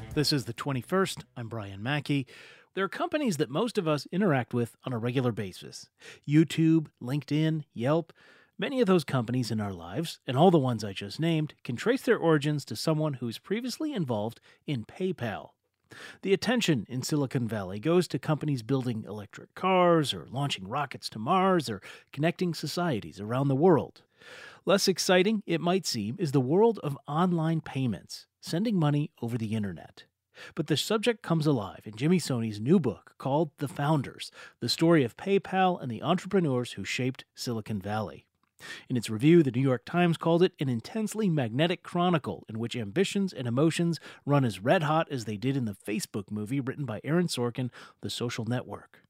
This is the 21st. I'm Brian Mackey. There are companies that most of us interact with on a regular basis: YouTube, LinkedIn, Yelp. Many of those companies in our lives, and all the ones I just named, can trace their origins to someone who's previously involved in PayPal. The attention in Silicon Valley goes to companies building electric cars, or launching rockets to Mars, or connecting societies around the world. Less exciting, it might seem, is the world of online payments, sending money over the internet. But the subject comes alive in Jimmy Soni's new book called The Founders: The Story of PayPal and the Entrepreneurs Who Shaped Silicon Valley. In its review, the New York Times called it an intensely magnetic chronicle in which ambitions and emotions run as red hot as they did in the Facebook movie written by Aaron Sorkin, The Social Network.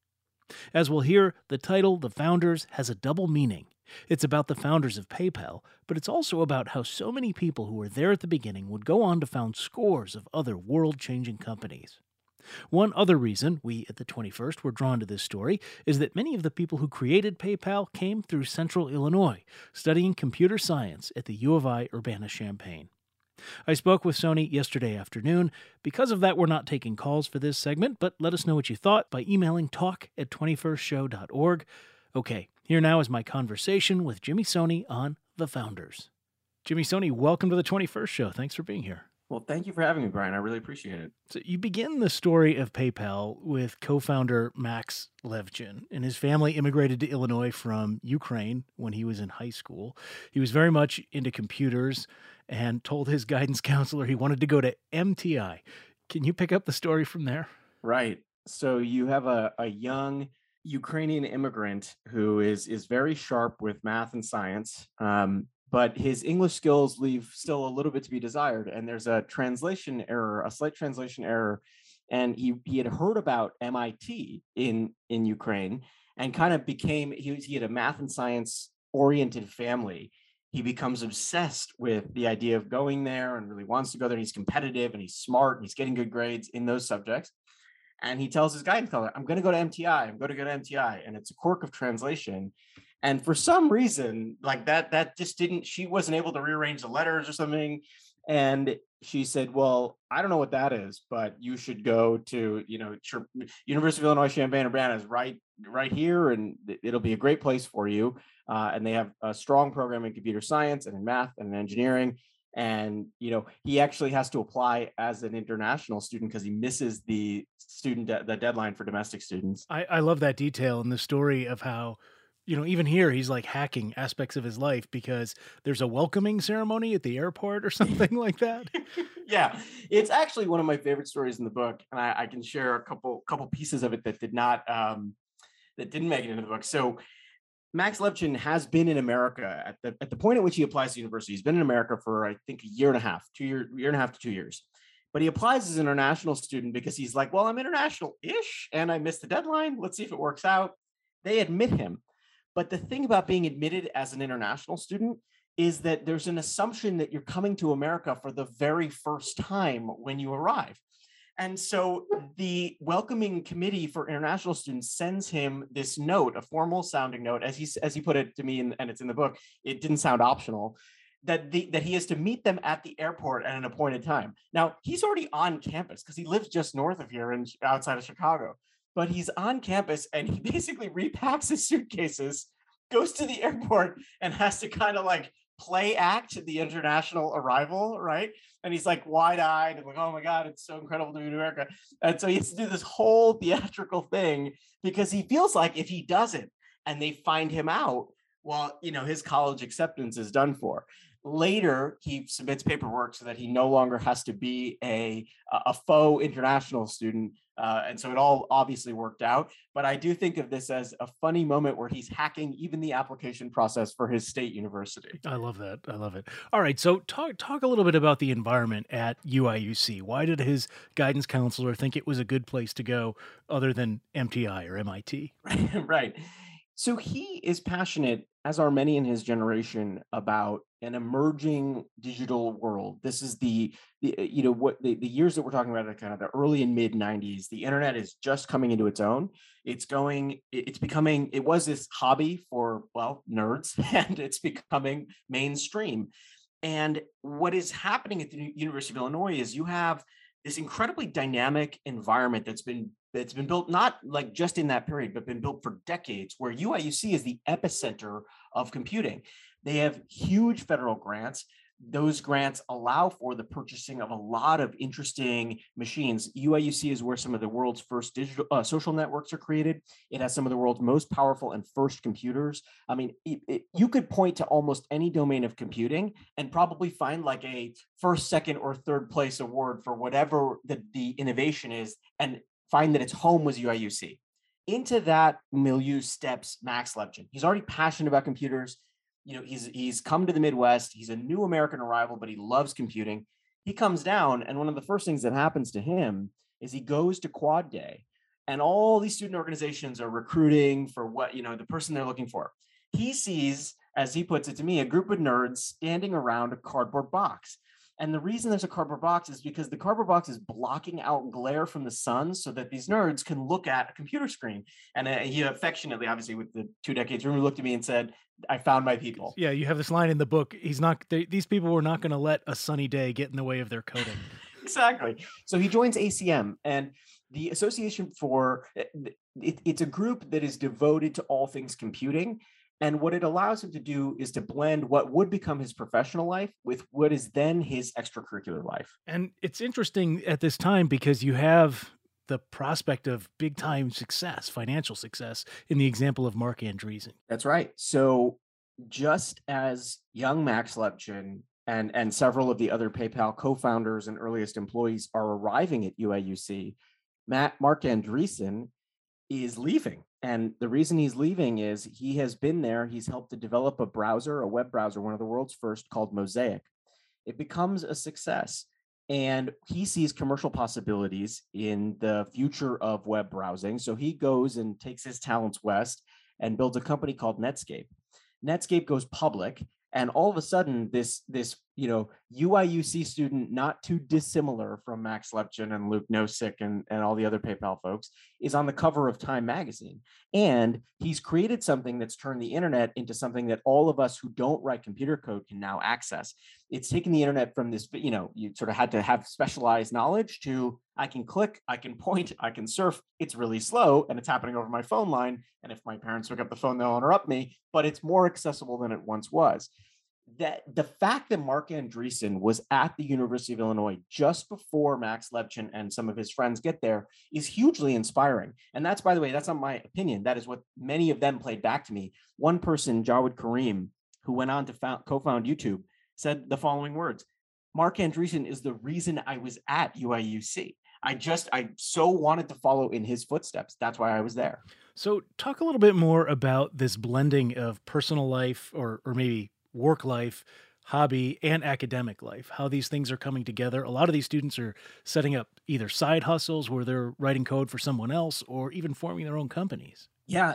As we'll hear, the title, The Founders, has a double meaning. It's about the founders of PayPal, but it's also about how so many people who were there at the beginning would go on to found scores of other world-changing companies. One other reason we at the 21st were drawn to this story is that many of the people who created PayPal came through Central Illinois, studying computer science at the U of I Urbana-Champaign. I spoke with Sony yesterday afternoon. Because of that, we're not taking calls for this segment, but let us know what you thought by emailing talk@21stshow.org. Okay, here now is my conversation with Jimmy Soni on The Founders. Jimmy Soni, welcome to the 21st Show. Thanks for being here. Well, thank you for having me, Brian. I really appreciate it. So you begin the story of PayPal with co-founder Max Levchin, and his family immigrated to Illinois from Ukraine when he was in high school. He was very much into computers and told his guidance counselor he wanted to go to MTI. Can you pick up the story from there? Right. So you have a young Ukrainian immigrant who is very sharp with math and science, but his English skills leave still a little bit to be desired. And there's a translation error, a slight translation error. And he had heard about MIT in Ukraine and kind of became he had a math and science oriented family. He becomes obsessed with the idea of going there and really wants to go there. He's competitive and he's smart and he's getting good grades in those subjects. And he tells his guidance counselor, I'm going to go to MTI. I'm going to go to MTI. And it's a quirk of translation. And for some reason, like that just didn't, she wasn't able to rearrange the letters or something. And she said, well, I don't know what that is, but you should go to, University of Illinois Champaign-Urbana is right here, and it'll be a great place for you. And they have a strong program in computer science and in math and in engineering. And he actually has to apply as an international student because he misses the the deadline for domestic students. I love that detail in the story of how, even here he's like hacking aspects of his life because there's a welcoming ceremony at the airport or something like that. Yeah, it's actually one of my favorite stories in the book, and I can share a couple pieces of it that didn't make it into the book. So Max Levchin has been in America at the point at which he applies to university. He's been in America for, I think, a year and a half to 2 years. But he applies as an international student because he's like, well, I'm international-ish and I missed the deadline. Let's see if it works out. They admit him. But the thing about being admitted as an international student is that there's an assumption that you're coming to America for the very first time when you arrive. And so the welcoming committee for international students sends him this note, a formal sounding note, as he put it to me, and it's in the book. It didn't sound optional, that he has to meet them at the airport at an appointed time. Now, he's already on campus because he lives just north of here and outside of Chicago. But he's on campus and he basically repacks his suitcases, goes to the airport, and has to kind of like play act the international arrival, right? And he's like wide-eyed and like, oh my God, it's so incredible to be in America. And so he has to do this whole theatrical thing because he feels like if he doesn't and they find him out, well, his college acceptance is done for. Later, he submits paperwork so that he no longer has to be a faux international student. And so it all obviously worked out. But I do think of this as a funny moment where he's hacking even the application process for his state university. I love that. I love it. All right. So talk a little bit about the environment at UIUC. Why did his guidance counselor think it was a good place to go other than MTI or MIT? Right. So he is passionate, as are many in his generation, about an emerging digital world. This is the years that we're talking about are kind of the early and mid 90s. The internet is just coming into its own. It was this hobby for, well, nerds, and it's becoming mainstream. And what is happening at the University of Illinois is you have this incredibly dynamic environment that's been built not like just in that period, but been built for decades, where UIUC is the epicenter of computing. They have huge federal grants. Those grants allow for the purchasing of a lot of interesting machines. UIUC is where some of the world's first digital social networks are created. It has some of the world's most powerful and first computers. I mean, you could point to almost any domain of computing and probably find like a first, second, or third place award for whatever the innovation is, and find that its home was UIUC. Into that milieu steps Max Levchin. He's already passionate about computers. He's come to the Midwest. He's a new American arrival, but he loves computing. He comes down, and one of the first things that happens to him is he goes to Quad Day, and all these student organizations are recruiting for the person they're looking for. He sees, as he puts it to me, a group of nerds standing around a cardboard box. And the reason there's a cardboard box is because the cardboard box is blocking out glare from the sun so that these nerds can look at a computer screen. And he affectionately, obviously, with the 2 decades room, looked at me and said, "I found my people." Yeah, you have this line in the book. These people were not going to let a sunny day get in the way of their coding. Exactly. So he joins ACM, and the Association for it's a group that is devoted to all things computing. And what it allows him to do is to blend what would become his professional life with what is then his extracurricular life. And it's interesting at this time because you have the prospect of big time success, financial success, in the example of Mark Andreessen. That's right. So just as young Max Levchin and several of the other PayPal co-founders and earliest employees are arriving at UIUC, Mark Andreessen is leaving. And the reason he's leaving is he has been there. He's helped to develop a web browser, one of the world's first, called Mosaic. It becomes a success. And he sees commercial possibilities in the future of web browsing. So he goes and takes his talents west and builds a company called Netscape. Netscape goes public, and all of a sudden, this UIUC student, not too dissimilar from Max Levchin and Luke Nosek and all the other PayPal folks, is on the cover of Time magazine. And he's created something that's turned the internet into something that all of us who don't write computer code can now access. It's taken the internet from this, you sort of had to have specialized knowledge to I can click, I can point, I can surf. It's really slow and it's happening over my phone line. And if my parents pick up the phone, they'll interrupt me, but it's more accessible than it once was. That the fact that Mark Andreessen was at the University of Illinois just before Max Levchin and some of his friends get there is hugely inspiring. And that's, by the way, that's not my opinion. That is what many of them played back to me. One person, Jawed Karim, who went on to co-found YouTube, said the following words: "Mark Andreessen is the reason I was at UIUC. I so wanted to follow in his footsteps. That's why I was there." So talk a little bit more about this blending of personal life or maybe work life, hobby, and academic life, how these things are coming together. A lot of these students are setting up either side hustles where they're writing code for someone else or even forming their own companies. Yeah,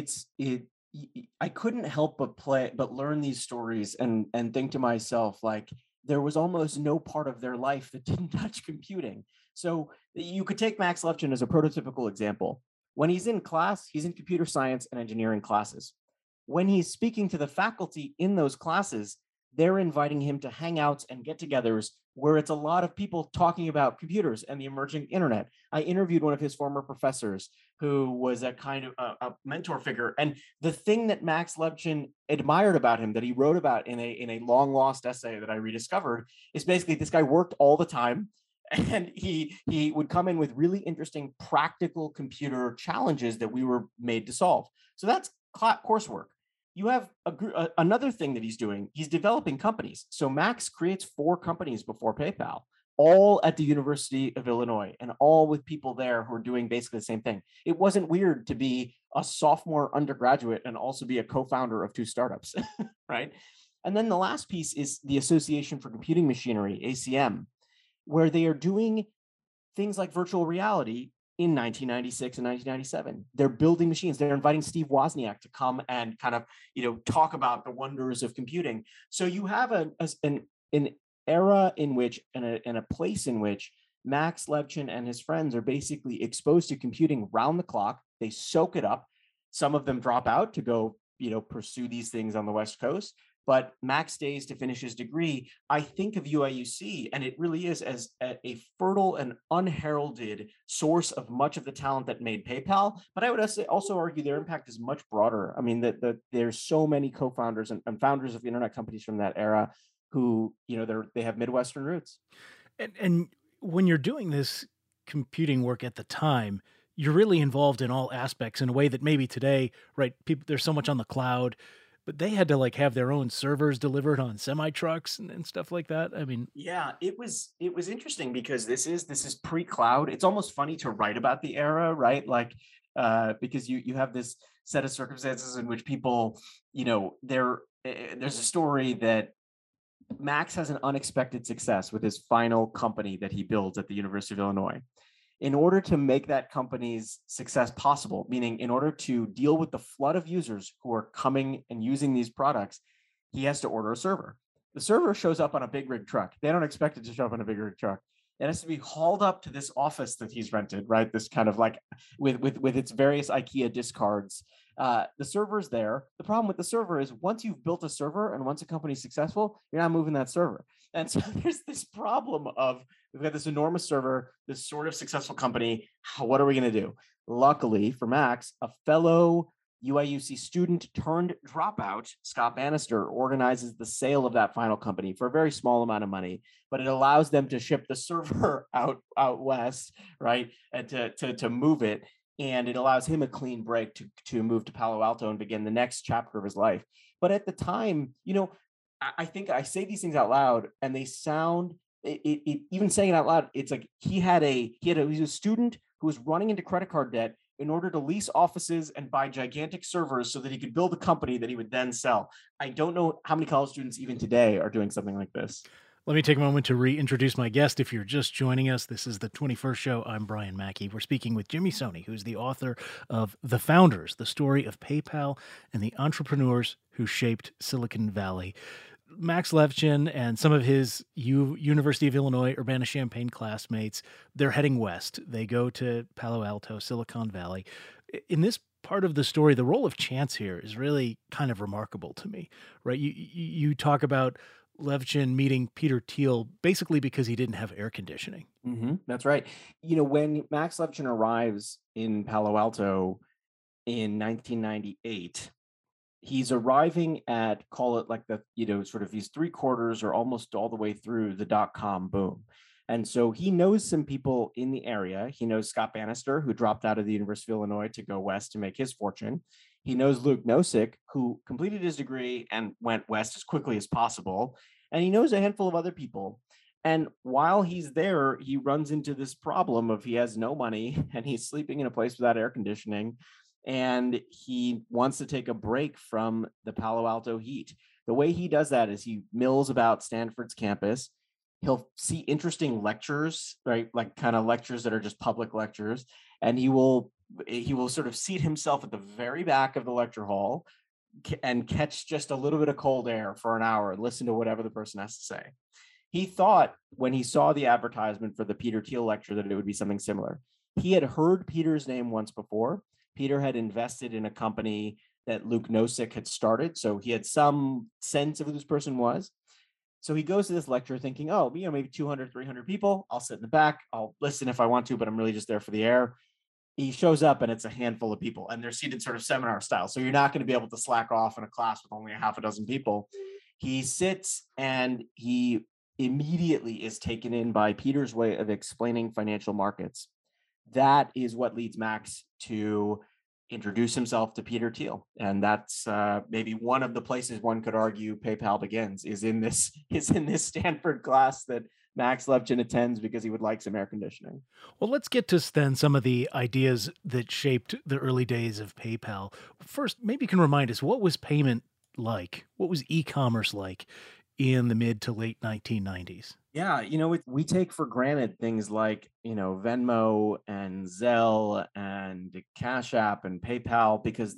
I couldn't help but learn these stories and think to myself, like, there was almost no part of their life that didn't touch computing. So you could take Max Levchin as a prototypical example. When he's in class, he's in computer science and engineering classes. When he's speaking to the faculty in those classes, they're inviting him to hangouts and get-togethers where it's a lot of people talking about computers and the emerging internet. I interviewed one of his former professors who was a kind of a mentor figure. And the thing that Max Levchin admired about him, that he wrote about in a long lost essay that I rediscovered, is basically this guy worked all the time. And he would come in with really interesting practical computer challenges that we were made to solve. So that's coursework. You have another thing that he's doing. He's developing companies. So Max creates 4 companies before PayPal, all at the University of Illinois, and all with people there who are doing basically the same thing. It wasn't weird to be a sophomore undergraduate and also be a co-founder of 2 startups, right? And then the last piece is the Association for Computing Machinery, ACM, where they are doing things like virtual reality in 1996 and 1997. They're building machines. They're inviting Steve Wozniak to come and kind of, talk about the wonders of computing. So you have an era in which, and a place in which Max Levchin and his friends are basically exposed to computing round the clock. They soak it up. Some of them drop out to go, pursue these things on the West Coast. But Max stays to finish his degree. I think of UIUC, and it really is as a fertile and unheralded source of much of the talent that made PayPal. But I would also argue their impact is much broader. I mean, that there's so many co-founders and founders of internet companies from that era who, they have Midwestern roots. And when you're doing this computing work at the time, you're really involved in all aspects in a way that maybe today, right? People, there's so much on the cloud, but they had to like have their own servers delivered on semi trucks and stuff like that. I mean, Yeah, it was interesting because this is pre-cloud. It's almost funny to write about the era, right? Like because you have this set of circumstances in which people, there's a story that Max has an unexpected success with his final company that he builds at the University of Illinois. In order to make that company's success possible, meaning in order to deal with the flood of users who are coming and using these products, he has to order a server. The server shows up on a big rig truck. They don't expect it to show up on a big rig truck. It has to be hauled up to this office that he's rented, right? This kind of like with its various IKEA discards. The server's there. The problem with the server is once you've built a server and once a company's successful, you're not moving that server. And so there's this problem of we've got this enormous server, this sort of successful company. What are we going to do? Luckily for Max, a fellow UIUC student turned dropout, Scott Bannister, organizes the sale of that final company for a very small amount of money, but it allows them to ship the server out west, right, and to move it, and it allows him a clean break to move to Palo Alto and begin the next chapter of his life. But at the time, I think I say these things out loud, and they sound even saying it out loud. It's like he was a student who was running into credit card debt in order to lease offices and buy gigantic servers so that he could build a company that he would then sell. I don't know how many college students even today are doing something like this. let me take a moment to reintroduce my guest. If you're just joining us, this is the 21st show. I'm Brian Mackey. We're speaking with Jimmy Soni, who's the author of The Founders, the story of PayPal and the entrepreneurs who shaped Silicon Valley. Max Levchin and some of his University of Illinois Urbana-Champaign classmates, they're heading west. They go to Palo Alto, Silicon Valley. In this part of the story, the role of chance here is really kind of remarkable to me, right? You talk about Levchin meeting Peter Thiel basically because he didn't have air conditioning. That's right. When Max Levchin arrives in Palo Alto in 1998, he's arriving at, call it like the, sort of he's three quarters or almost all the way through the dot-com boom. And so he knows some people in the area. He knows Scott Bannister, who dropped out of the University of Illinois to go west to make his fortune. He knows Luke Nosek, who completed his degree and went west as quickly as possible. And he knows a handful of other people. And while he's there, he runs into this problem of he has no money and he's sleeping in a place without air conditioning. And he wants to take a break from the Palo Alto heat. The way he does that is he mills about Stanford's campus. He'll see interesting lectures, right? Like kind of lectures that are just public lectures. And he will sort of seat himself at the very back of the lecture hall and catch just a little bit of cold air for an hour and listen to whatever the person has to say. He thought when he saw the advertisement for the Peter Thiel lecture that it would be something similar. He had heard Peter's name once before. Peter had invested in a company that Luke Nosek had started, so he had some sense of who this person was. So he goes to this lecture thinking, oh, maybe 200, 300 people. I'll sit in the back. I'll listen if I want to, but I'm really just there for the air. He shows up and it's a handful of people and they're seated sort of seminar style. So you're not going to be able to slack off in a class with only a half a dozen people. He sits and he immediately is taken in by Peter's way of explaining financial markets. That is what leads Max to introduce himself to Peter Thiel. And that's maybe one of the places one could argue PayPal begins is in this Stanford class that Max Levchin attends because he would like some air conditioning. Well, let's get to then some of the ideas that shaped the early days of PayPal. First, maybe you can remind us, what was payment like? What was e-commerce like in the mid to late 1990s? Yeah, we take for granted things like, Venmo and Zelle and Cash App and PayPal because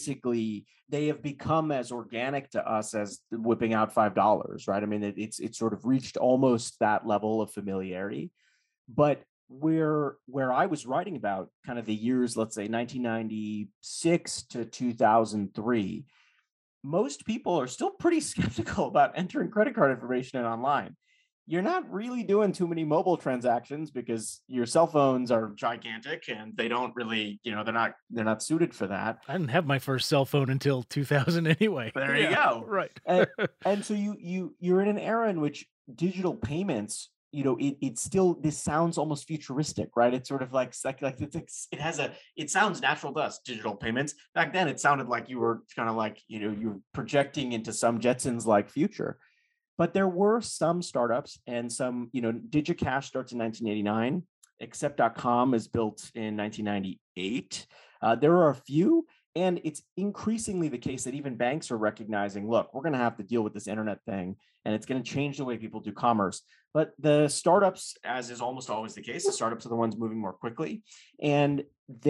they have become as organic to us as whipping out $5, right? I mean, it's sort of reached almost that level of familiarity. But where I was writing about kind of the years, let's say 1996 to 2003, most people are still pretty skeptical about entering credit card information in online. You're not really doing too many mobile transactions because your cell phones are gigantic and they don't really, they're not suited for that. I didn't have my first cell phone until 2000 anyway. There you Yeah, go. right. And so you're in an era in which digital payments, it's still, this sounds almost futuristic, right? It's sort of like it has it sounds natural to us, digital payments. Back then it sounded like you were kind of like, you're projecting into some Jetsons like future. But there were some startups and some, DigiCash starts in 1989. Accept.com is built in 1998. There are a few, and it's increasingly the case that even banks are recognizing, look, we're going to have to deal with this internet thing, and it's going to change the way people do commerce. But the startups, as is almost always the case, the startups are the ones moving more quickly. And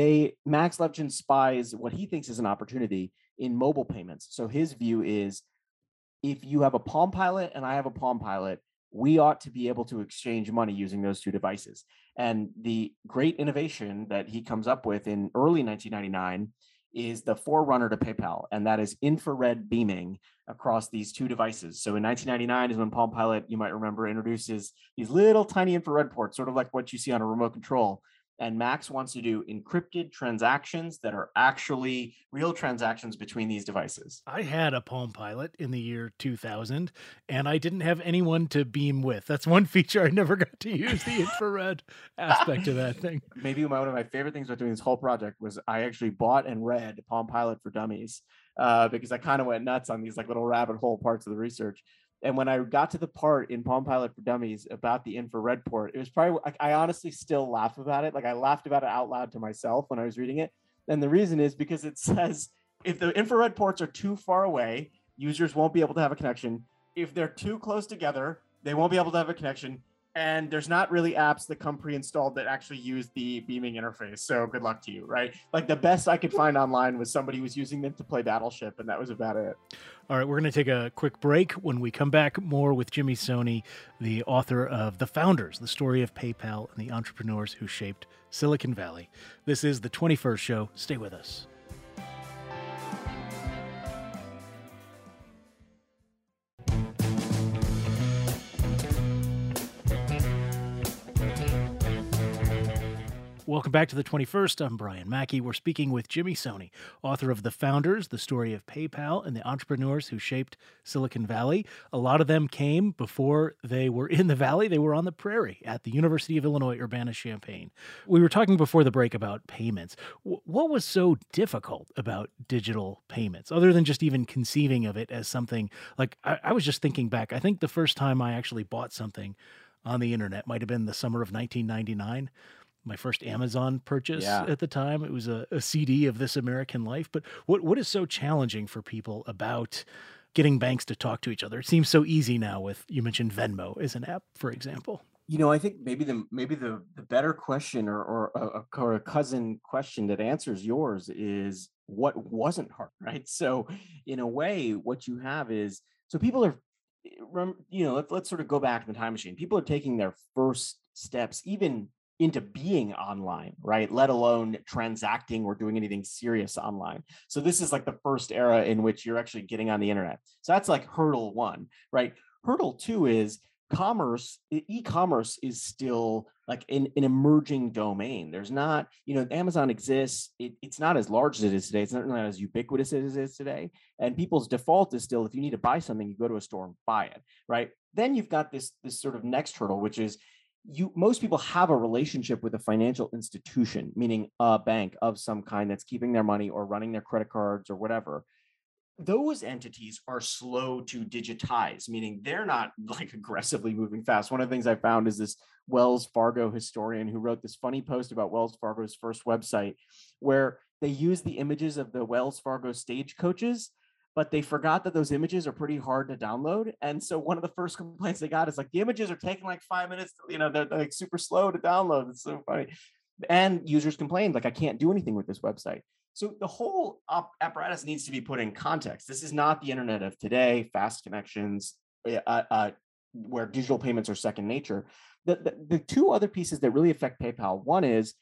Max Levchin spies what he thinks is an opportunity in mobile payments. So his view is, if you have a Palm Pilot and I have a Palm Pilot, we ought to be able to exchange money using those two devices. And the great innovation that he comes up with in early 1999 is the forerunner to PayPal, and that is infrared beaming across these two devices. So in 1999 is when Palm Pilot, you might remember, introduces these little tiny infrared ports, sort of like what you see on a remote control. And Max wants to do encrypted transactions that are actually real transactions between these devices. I had a Palm Pilot in the year 2000, and I didn't have anyone to beam with. That's one feature I never got to use, the infrared aspect of that thing. Maybe one of my favorite things about doing this whole project was I actually bought and read Palm Pilot for Dummies, because I kind of went nuts on these like little rabbit hole parts of the research. And when I got to the part in Palm Pilot for Dummies about the infrared port, it was probably, I honestly still laugh about it. Like, I laughed about it out loud to myself when I was reading it. And the reason is because it says, if the infrared ports are too far away, users won't be able to have a connection. If they're too close together, they won't be able to have a connection. And there's not really apps that come pre-installed that actually use the beaming interface. So good luck to you, right? Like, the best I could find online was somebody who was using them to play Battleship, and that was about it. All right, we're going to take a quick break. When we come back, more with Jimmy Soni, the author of The Founders, the story of PayPal and the entrepreneurs who shaped Silicon Valley. This is the 21st Show. Stay with us. Welcome back to the 21st. I'm Brian Mackey. We're speaking with Jimmy Soni, author of The Founders, the story of PayPal and the entrepreneurs who shaped Silicon Valley. A lot of them came before they were in the Valley. They were on the prairie at the University of Illinois Urbana-Champaign. We were talking before the break about payments. What was so difficult about digital payments, other than just even conceiving of it as something like, I was just thinking back, I think the first time I actually bought something on the internet might have been the summer of 1999. My first Amazon purchase at the time. It was a CD of This American Life. But what is so challenging for people about getting banks to talk to each other? It seems so easy now with, you mentioned Venmo as an app, for example. I think maybe the better question, or a cousin question that answers yours, is what wasn't hard, right? So in a way, what you have is, so people are, let's sort of go back in the time machine. People are taking their first steps, even into being online, right? Let alone transacting or doing anything serious online. So this is like the first era in which you're actually getting on the internet. So that's like hurdle one, right? Hurdle two is commerce. E-commerce is still like an emerging domain. There's not, Amazon exists. It's not as large as it is today. It's not as ubiquitous as it is today. And people's default is still, if you need to buy something, you go to a store and buy it, right? Then you've got this sort of next hurdle, which is, most people have a relationship with a financial institution, meaning a bank of some kind that's keeping their money or running their credit cards or whatever. Those entities are slow to digitize, meaning they're not like aggressively moving fast. One of the things I found is this Wells Fargo historian who wrote this funny post about Wells Fargo's first website, where they use the images of the Wells Fargo stagecoaches, but they forgot that those images are pretty hard to download. And so one of the first complaints they got is like, the images are taking like 5 minutes, they're like super slow to download. It's so funny. And users complained, like, I can't do anything with this website. So the whole apparatus needs to be put in context. This is not the internet of today, fast connections, where digital payments are second nature. The two other pieces that really affect PayPal, one is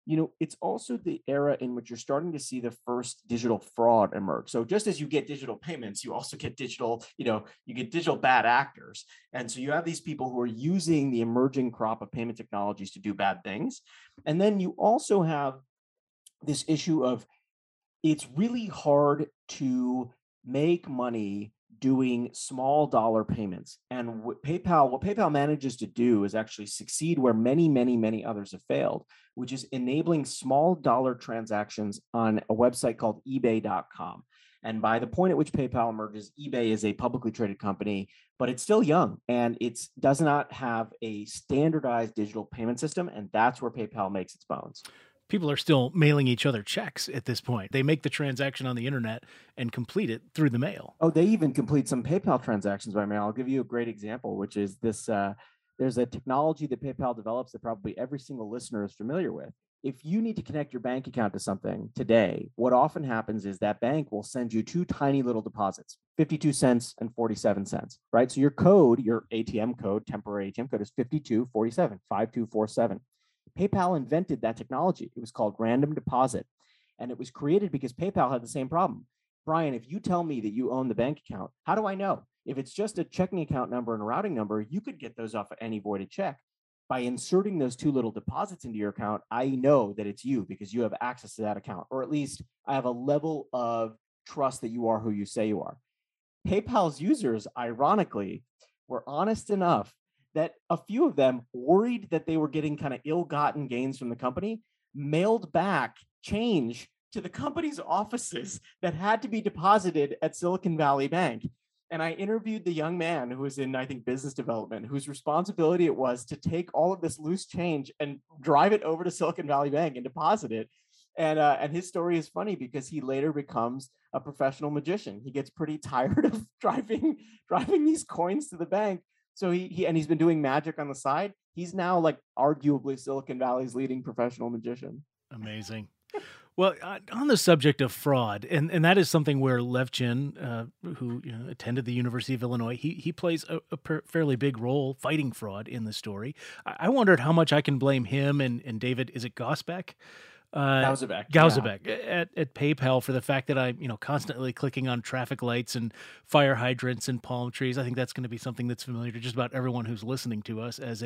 It's also the era in which you're starting to see the first digital fraud emerge. So just as you get digital payments, you also get digital, you get digital bad actors. And so you have these people who are using the emerging crop of payment technologies to do bad things. And then you also have this issue of it's really hard to make money doing small dollar payments. And what PayPal manages to do is actually succeed where many, many, many others have failed, which is enabling small dollar transactions on a website called ebay.com. And by the point at which PayPal emerges, eBay is a publicly traded company, but it's still young and it does not have a standardized digital payment system. And that's where PayPal makes its bones. People are still mailing each other checks at this point. They make the transaction on the internet and complete it through the mail. Oh, they even complete some PayPal transactions by mail. I'll give you a great example, which is this. There's a technology that PayPal develops that probably every single listener is familiar with. If you need to connect your bank account to something today, what often happens is that bank will send you two tiny little deposits, 52 cents and 47 cents, right? So your code, your ATM code, temporary ATM code is 5247, 5247. PayPal invented that technology. It was called random deposit. And it was created because PayPal had the same problem. Brian, if you tell me that you own the bank account, how do I know? If it's just a checking account number and a routing number, you could get those off of any voided check. By inserting those two little deposits into your account, I know that it's you because you have access to that account, or at least I have a level of trust that you are who you say you are. PayPal's users, ironically, were honest enough that a few of them, worried that they were getting kind of ill-gotten gains from the company, mailed back change to the company's offices that had to be deposited at Silicon Valley Bank. And I interviewed the young man who was in, I think, business development, whose responsibility it was to take all of this loose change and drive it over to Silicon Valley Bank and deposit it. And his story is funny because he later becomes a professional magician. He gets pretty tired of driving these coins to the bank. So he's been doing magic on the side. He's now like arguably Silicon Valley's leading professional magician. Amazing. Well, on the subject of fraud, and that is something where Levchin, who attended the University of Illinois, he plays a fairly big role fighting fraud in the story. I wondered how much I can blame him and David, is it Gosbeck? Gausebek, Gausebek at PayPal for the fact that I'm, constantly clicking on traffic lights and fire hydrants and palm trees. I think that's going to be something that's familiar to just about everyone who's listening to us as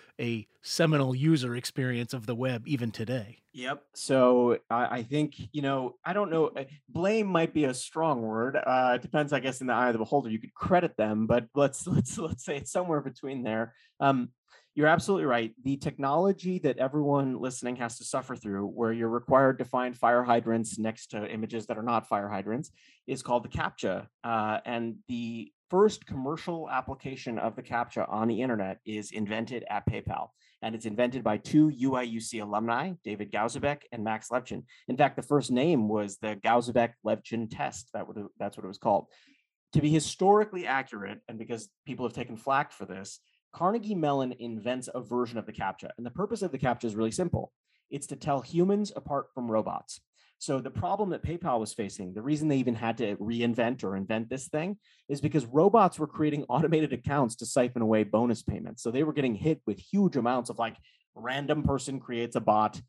a seminal user experience of the web, even today. Yep. So I think, I don't know, blame might be a strong word. It depends, I guess, in the eye of the beholder. You could credit them, but let's say it's somewhere between there. You're absolutely right. The technology that everyone listening has to suffer through, where you're required to find fire hydrants next to images that are not fire hydrants, is called the CAPTCHA. And the first commercial application of the CAPTCHA on the internet is invented at PayPal. And it's invented by two UIUC alumni, David Gausebek and Max Levchin. In fact, the first name was the Gausebek-Levchin test. That's what it was called. To be historically accurate, and because people have taken flack for this, Carnegie Mellon invents a version of the CAPTCHA. And the purpose of the CAPTCHA is really simple. It's to tell humans apart from robots. So the problem that PayPal was facing, the reason they even had to reinvent or invent this thing, is because robots were creating automated accounts to siphon away bonus payments. So they were getting hit with huge amounts of like random person creates a bot,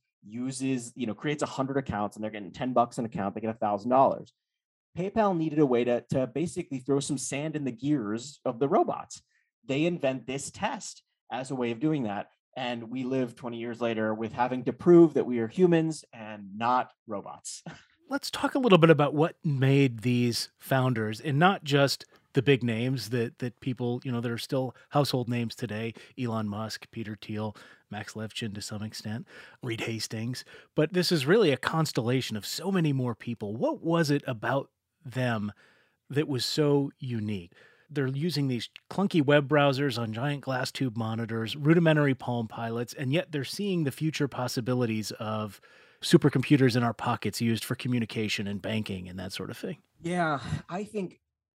creates 100 accounts, and they're getting $10 an account, they get $1,000. PayPal needed a way to basically throw some sand in the gears of the robots. They invent this test as a way of doing that. And we live 20 years later with having to prove that we are humans and not robots. Let's talk a little bit about what made these founders, and not just the big names that people, that are still household names today, Elon Musk, Peter Thiel, Max Levchin to some extent, Reed Hastings. But this is really a constellation of so many more people. What was it about them that was so unique? They're using these clunky web browsers on giant glass tube monitors, rudimentary Palm Pilots, and yet they're seeing the future possibilities of supercomputers in our pockets used for communication and banking and that sort of thing. Yeah, I think,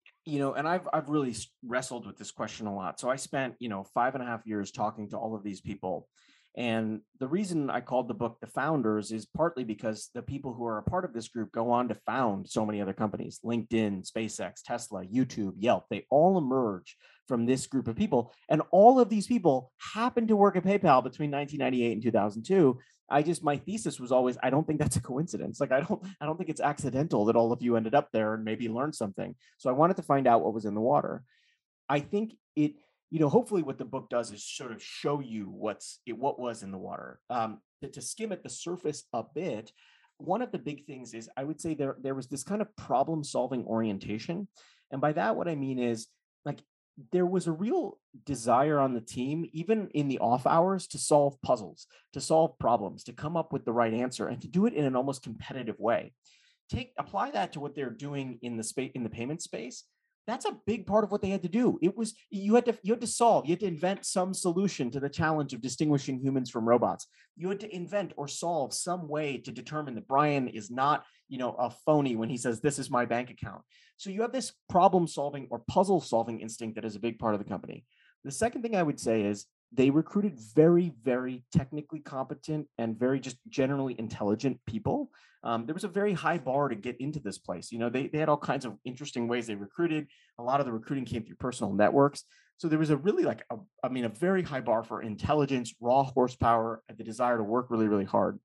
and I've really wrestled with this question a lot. So I spent, 5.5 years talking to all of these people. And the reason I called the book The Founders is partly because the people who are a part of this group go on to found so many other companies: LinkedIn, SpaceX, Tesla, YouTube, Yelp. They all emerge from this group of people. And all of these people happened to work at PayPal between 1998 and 2002. My thesis was always, I don't think that's a coincidence. Like, I don't think it's accidental that all of you ended up there and maybe learned something. So I wanted to find out what was in the water. I think hopefully what the book does is sort of show you what was in the water. To skim at the surface a bit, one of the big things is, I would say there was this kind of problem solving orientation. And by that, what I mean is, like, there was a real desire on the team, even in the off hours, to solve puzzles, to solve problems, to come up with the right answer, and to do it in an almost competitive way. Apply that to what they're doing in the payment space. That's a big part of what they had to do. It was, you had to invent some solution to the challenge of distinguishing humans from robots. You had to invent or solve some way to determine that Brian is not, a phony when he says, this is my bank account. So you have this problem solving or puzzle solving instinct that is a big part of the company. The second thing I would say is, they recruited very, very technically competent and very just generally intelligent people. There was a very high bar to get into this place. They had all kinds of interesting ways they recruited. A lot of the recruiting came through personal networks. So there was a really a very high bar for intelligence, raw horsepower, and the desire to work really, really hard.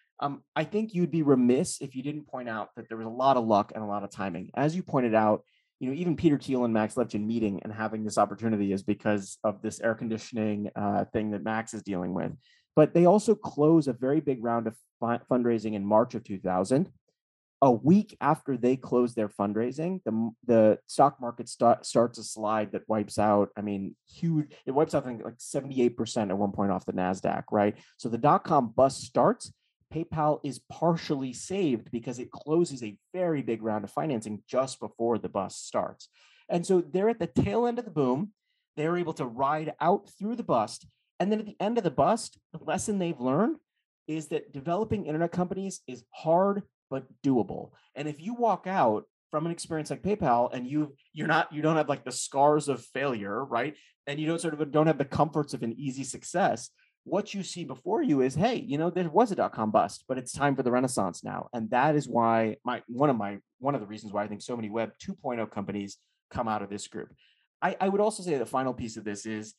I think you'd be remiss if you didn't point out that there was a lot of luck and a lot of timing. As you pointed out, even Peter Thiel and Max Levchin meeting and having this opportunity is because of this air conditioning thing that Max is dealing with. But they also close a very big round of fundraising in March of 2000. A week after they close their fundraising, the stock market starts a slide that wipes out, huge. It wipes out, I think, like 78% at one point off the NASDAQ, right? So the dot-com bust starts. PayPal is partially saved because it closes a very big round of financing just before the bust starts. And so they're at the tail end of the boom. They're able to ride out through the bust. And then at the end of the bust, the lesson they've learned is that developing internet companies is hard, but doable. And if you walk out from an experience like PayPal and you don't have like the scars of failure, right? And you don't have the comforts of an easy success, what you see before you is, hey, there was a dot-com bust, but it's time for the renaissance now. And that is why one of the reasons why I think so many Web 2.0 companies come out of this group. I would also say the final piece of this is,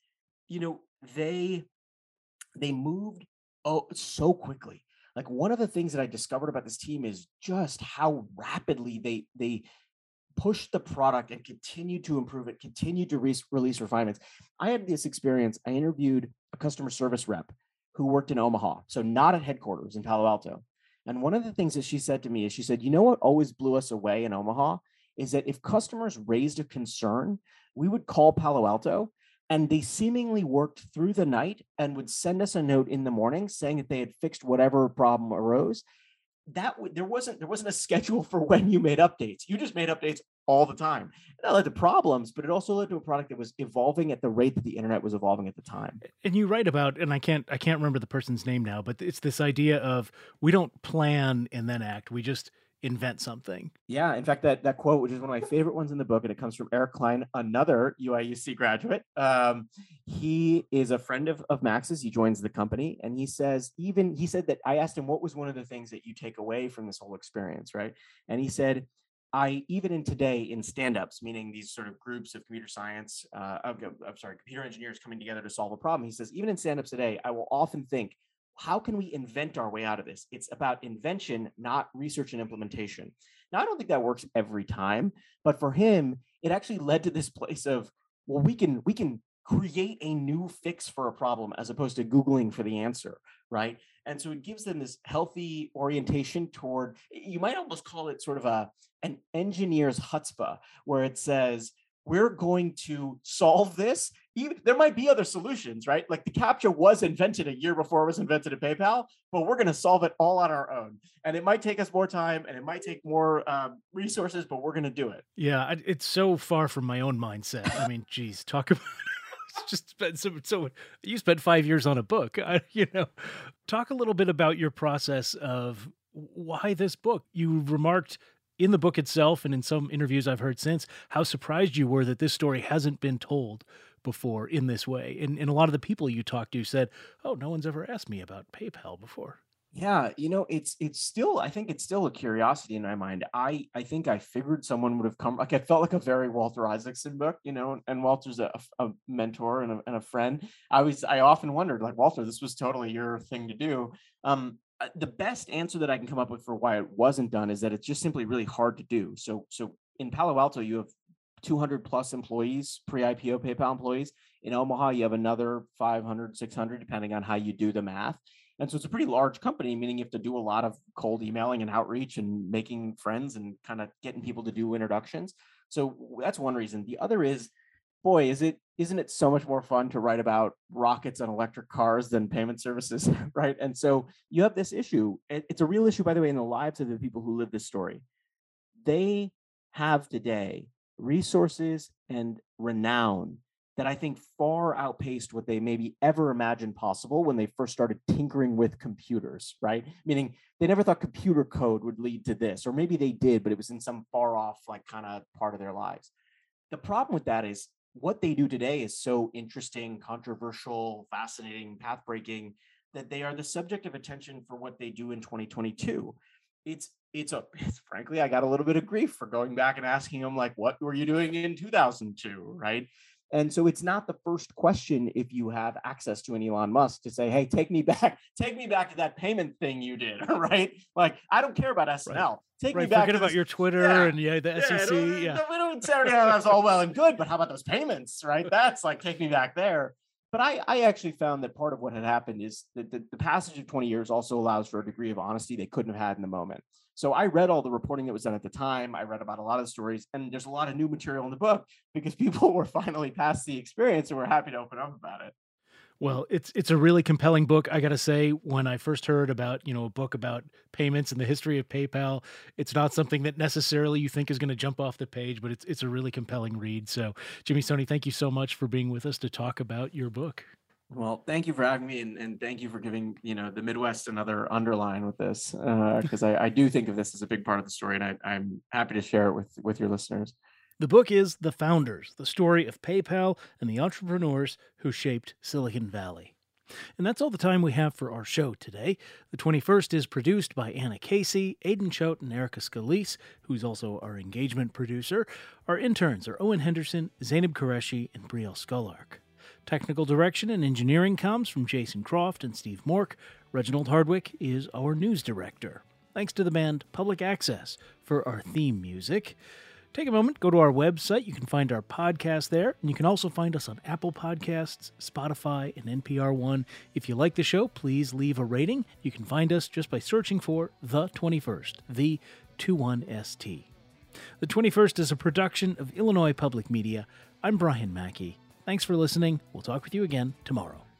they moved so quickly. Like, one of the things that I discovered about this team is just how rapidly they pushed the product and continued to improve it, continued to release refinements. I had this experience. I interviewed a customer service rep who worked in Omaha, so not at headquarters in Palo Alto. And one of the things that she said to me is, she said, what always blew us away in Omaha is that if customers raised a concern, we would call Palo Alto, and they seemingly worked through the night and would send us a note in the morning saying that they had fixed whatever problem arose. There wasn't a schedule for when you made updates. You just made updates all the time. That led to problems, but it also led to a product that was evolving at the rate that the internet was evolving at the time. And you write about, and I can't remember the person's name now, but it's this idea of, we don't plan and then act. We just invent something. Yeah, in fact, that quote, which is one of my favorite ones in the book, and it comes from Eric Klein, another UIUC graduate. He is a friend of Max's. He joins the company, and he said that I asked him, what was one of the things that you take away from this whole experience, right? And he said, even today in stand-ups, meaning these sort of groups of computer engineers coming together to solve a problem. He says, even in stand-ups today, I will often think, how can we invent our way out of this? It's about invention, not research and implementation. Now, I don't think that works every time, but for him, it actually led to this place of, well, we can create a new fix for a problem as opposed to Googling for the answer, right? And so it gives them this healthy orientation toward, you might almost call it sort of an engineer's chutzpah, where it says, we're going to solve this. There might be other solutions, right? Like the CAPTCHA was invented a year before it was invented at PayPal, but we're going to solve it all on our own. And it might take us more time and it might take more resources, but we're going to do it. Yeah, it's so far from my own mindset. I mean, geez, talk about it's just so you spent 5 years on a book. Talk a little bit about your process of why this book. You remarked in the book itself and in some interviews I've heard since how surprised you were that this story hasn't been told before in this way. And a lot of the people you talked to said, oh, no one's ever asked me about PayPal before. Yeah, it's still, I think it's still a curiosity in my mind. I think I figured someone would have come, like, I felt like a very Walter Isaacson book, and Walter's a mentor and a friend. I often wondered, like, Walter, this was totally your thing to do. The best answer that I can come up with for why it wasn't done is that it's just simply really hard to do. So in Palo Alto, you have 200 plus employees, pre-IPO PayPal employees. In Omaha, you have another 500, 600, depending on how you do the math. And so it's a pretty large company, meaning you have to do a lot of cold emailing and outreach and making friends and kind of getting people to do introductions. So that's one reason. The other is, boy, isn't it so much more fun to write about rockets and electric cars than payment services, right? And so you have this issue. It's a real issue, by the way, in the lives of the people who live this story. They have today resources and renown that I think far outpaced what they maybe ever imagined possible when they first started tinkering with computers, right? Meaning they never thought computer code would lead to this, or maybe they did, but it was in some far off, like, kind of part of their lives. The problem with that is what they do today is so interesting, controversial, fascinating, path breaking that they are the subject of attention for what they do in 2022. It's frankly, I got a little bit of grief for going back and asking them, like, what were you doing in 2002, right? And so it's not the first question if you have access to an Elon Musk to say, hey, take me back to that payment thing you did, right? Like, I don't care about SNL. Right. Take Right, me back forget to about this. your Twitter Yeah. and the SEC. Yeah. We don't Saturday Night Live's all well and good, but how about those payments, right? That's like, take me back there. But I actually found that part of what had happened is that the passage of 20 years also allows for a degree of honesty they couldn't have had in the moment. So I read all the reporting that was done at the time. I read about a lot of the stories, and there's a lot of new material in the book because people were finally past the experience and were happy to open up about it. Well, it's a really compelling book. I got to say, when I first heard about, a book about payments and the history of PayPal, it's not something that necessarily you think is going to jump off the page, but it's a really compelling read. So, Jimmy Stoney, thank you so much for being with us to talk about your book. Well, thank you for having me, and thank you for giving the Midwest another underline with this, because I do think of this as a big part of the story, and I'm happy to share it with your listeners. The book is The Founders, the story of PayPal and the entrepreneurs who shaped Silicon Valley. And that's all the time we have for our show today. The 21st is produced by Anna Casey, Aidan Choate, and Erica Scalise, who's also our engagement producer. Our interns are Owen Henderson, Zainab Qureshi, and Brielle Skollark. Technical direction and engineering comes from Jason Croft and Steve Mork. Reginald Hardwick is our news director. Thanks to the band Public Access for our theme music. Take a moment, go to our website. You can find our podcast there, and you can also find us on Apple Podcasts, Spotify, and NPR One. If you like the show, please leave a rating. You can find us just by searching for The 21st, the 21ST. The 21st is a production of Illinois Public Media. I'm Brian Mackey. Thanks for listening. We'll talk with you again tomorrow.